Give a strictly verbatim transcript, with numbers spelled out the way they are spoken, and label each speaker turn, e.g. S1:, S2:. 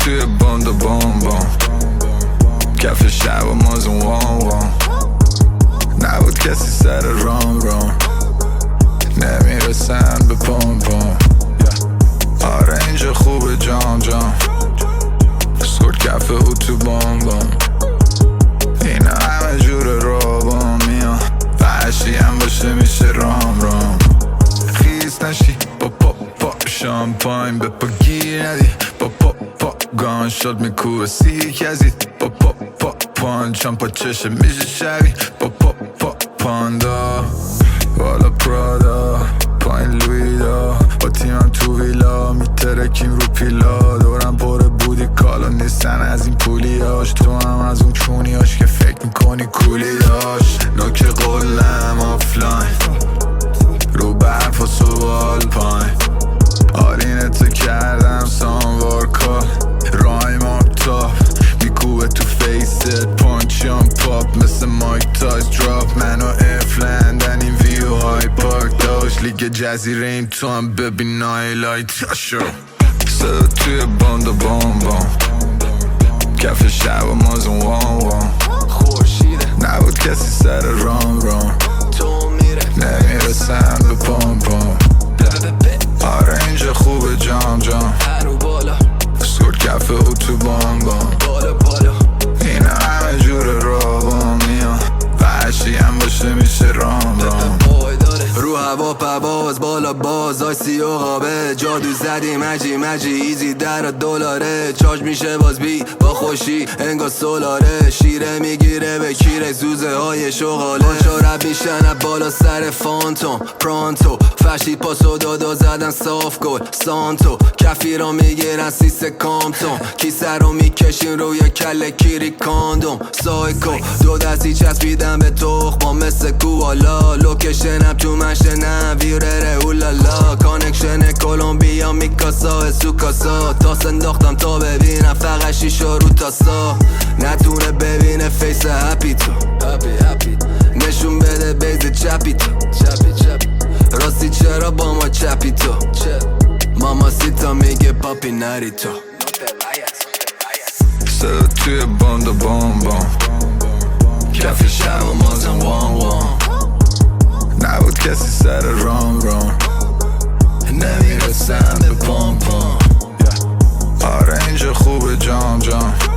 S1: توی باند و بام بام کف شب و مازون وام وام نبود کسی سر رام رام نمیرسن به پام پام آره اینجا خوبه جام جام سکرد کف او تو بام بام اینا همه جور رابام میان وحشی هم باشه میشه رام رام خیز نشی با پاپ پاپ شامپاین به پا گیر ندی با پاپ پاپ گان شد میکوه سی کزید با پاپ پاپ پانچ هم پا چشه میشه شبی با پاپ پاپ پاندا والا پرادا پایین لویدا با تیمم تو ویلا میترکیم رو پیلا دورم پر بودی کالا نیستن از این پولیاش تو هم از اون چونیاش که فکر میکنی کولی داشت نوک قلم آفلاین رو برف و سوال پایین آرینتو کردم سانوار کال رایم آب تاپ میکوبه تو فیست پانچیان پاپ مثل مایک تایز دراپ منو افلندن این ویو های پارک داشت لیگ جزیره این تو هم ببین نایلایت شو صدا توی باند و بام بام کف شب و مازون وام وام نبود کسی سر رام رام نمیرسن به پام پام آره اینجا خوبه جام جام سکرد کف او تو بام بام اینا همه جور رابام میان وحشی هم باشه میشه رام رام
S2: رو هوا پواز بالا باز آیسی و قابه جادو زدی مجی مجی ایزی در دلاره چارج میشه باز بی با خوشی انگار سولاره شیره میگیره به کیره زوزه های شغاله باشا رب میشن بالا سر فانتوم پرانتو فشی پاسو دادا زدن صاف گل سانتو کفی رو میگیرن سیس کامتون کیسه رو میکشین روی کل کیری کاندوم سایکو دو دستی چسبیدن به تخما مثل کوالا لوکشنم تو مشنم ویرره اولالا کانکشن کولومبیا میکاسا سوکاسا تاس انداختم تا ببینم فقط شیشا رو تاسا نتونه ببینه فیس هپی تو نشون بده بیز چپی تو راستی چرا با ما چپی تو ماما سیتا میگه پاپی نری تو
S1: صدا توی باند و بام بام کف شب و مازن وام وام نبود کسی سر رام رام نمیرسن به پام پام آره اینجا خوبه جام جام